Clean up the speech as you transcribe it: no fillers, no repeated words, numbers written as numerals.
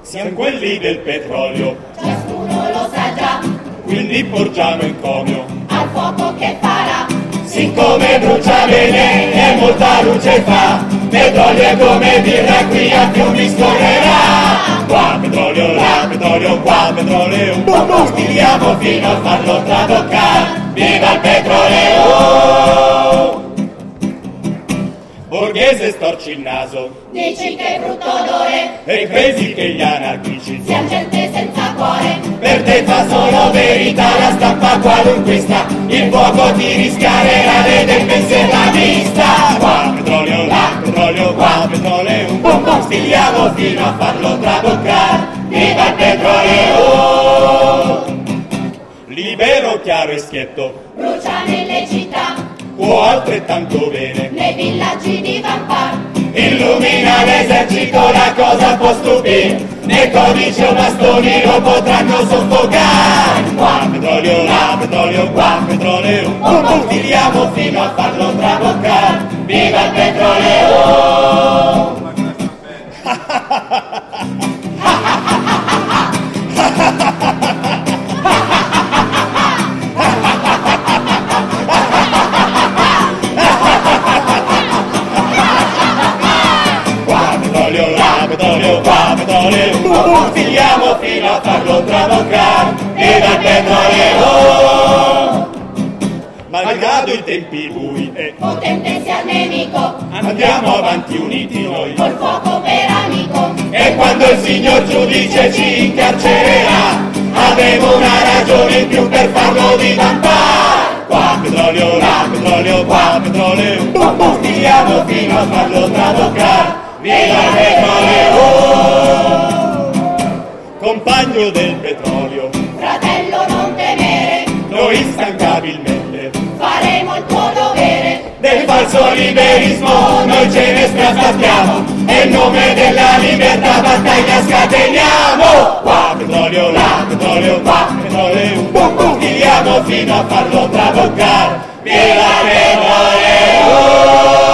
siamo quelli del petrolio, ciascuno lo sa già, quindi porgiamo il comio al fuoco che farà. siccome brucia bene e molta luce fa, petrolio è come birra qui a fiumi scorrerà. Qua petrolio, là petrolio, qua petrolio, bum bum, stiliamo fino a farlo traboccare. Viva il petrolio! Borghese storci il naso, Dici che è brutto odore, e credi che gli anarchici siamo gente senza cuore. per te fa solo verità la stampa qualunquista, il fuoco ti rischiarerà del pensiero la vista. Qua petrolio, là petrolio, qua petrolio, bum bum, stiliamo fino a farlo traboccare. Viva il petrolio! Libero, chiaro e schietto, Brucia nelle città, può altrettanto bene nei villaggi di Vampar. illumina l'esercito, la cosa può stupire, né codici o bastoni lo potranno soffocare. Qua petrolio, là petrolio, qua petrolio, bum bum, stiliamo fino a farlo traboccare. Viva il petrolio! Petrolio, qua petrolio, bum bum, stiliamo fino a farlo traboccare. Viva il petrolio! Malgrado i tempi bui, Potente sia il nemico, andiamo avanti uniti noi. col fuoco per amico. E quando il signor giudice ci incarcererà, avremo una ragione in più per farlo divampare. Qua petrolio, là petrolio, qua petrolio, bum bum, stiliamo fino a farlo traboccare. Viva il petrolio! Compagno del petrolio, Fratello non temere, noi instancabilmente faremo il tuo dovere. del falso liberismo noi ce ne strappiamo e in nome della libertà battaglia scateniamo. Qua petrolio, là petrolio, qua petrolio, bum bum, stiliamo fino a farlo traboccare. Viva il petrolio!